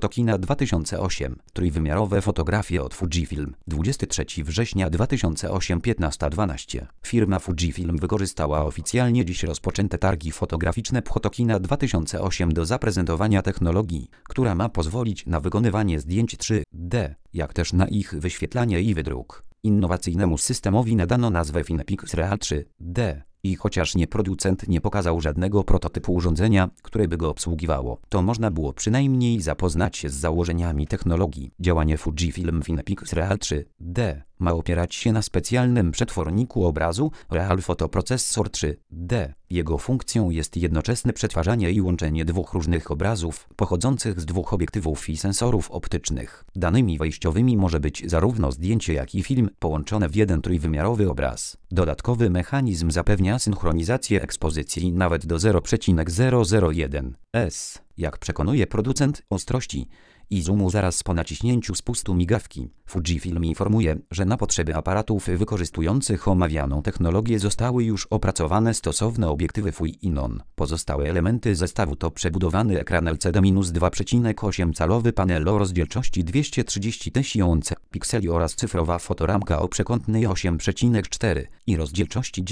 Photokina 2008. Trójwymiarowe fotografie od Fujifilm. 23 września 2008 15:12. Firma Fujifilm wykorzystała oficjalnie dziś rozpoczęte targi fotograficzne Photokina 2008 do zaprezentowania technologii, która ma pozwolić na wykonywanie zdjęć 3D, jak też na ich wyświetlanie i wydruk. Innowacyjnemu systemowi nadano nazwę FinePixel 3D. I chociaż producent nie pokazał żadnego prototypu urządzenia, które by go obsługiwało, to można było przynajmniej zapoznać się z założeniami technologii. Działanie Fujifilm FinePixel 3D ma opierać się na specjalnym przetworniku obrazu Real Photo Processor 3D. Jego funkcją jest jednoczesne przetwarzanie i łączenie dwóch różnych obrazów pochodzących z dwóch obiektywów i sensorów optycznych. Danymi wejściowymi może być zarówno zdjęcie, jak i film połączone w jeden trójwymiarowy obraz. Dodatkowy mechanizm zapewnia synchronizację ekspozycji nawet do 0,001 s. Jak przekonuje producent, ostrości i zoomu zaraz po naciśnięciu spustu migawki. Fujifilm informuje, że na potrzeby aparatów wykorzystujących omawianą technologię zostały już opracowane stosowne obiektywy Fujinon. Pozostałe elementy zestawu to przebudowany ekran LCD-2,8 panel o rozdzielczości 230 tysięcy pikseli oraz cyfrowa fotoramka o przekątnej 8,4 i rozdzielczości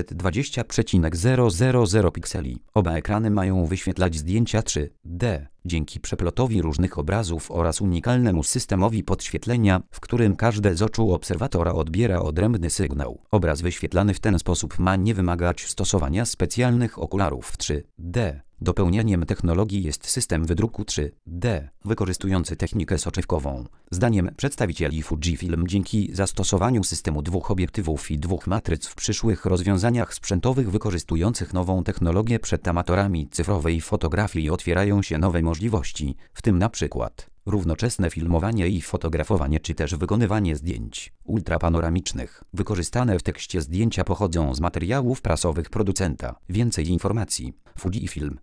920,000 pikseli. Oba ekrany mają wyświetlać zdjęcia 3D. Dzięki przeplotowi różnych obrazów oraz unikalnemu systemowi podświetlenia, w którym każde z oczu obserwatora odbiera odrębny sygnał. Obraz wyświetlany w ten sposób ma nie wymagać stosowania specjalnych okularów 3D. Dopełnieniem technologii jest system wydruku 3D, wykorzystujący technikę soczewkową. Zdaniem przedstawicieli Fujifilm dzięki zastosowaniu systemu dwóch obiektywów i dwóch matryc w przyszłych rozwiązaniach sprzętowych wykorzystujących nową technologię przed amatorami cyfrowej fotografii otwierają się nowe możliwości, w tym na przykład równoczesne filmowanie i fotografowanie czy też wykonywanie zdjęć ultrapanoramicznych. Wykorzystane w tekście zdjęcia pochodzą z materiałów prasowych producenta. Więcej informacji. Fujifilm.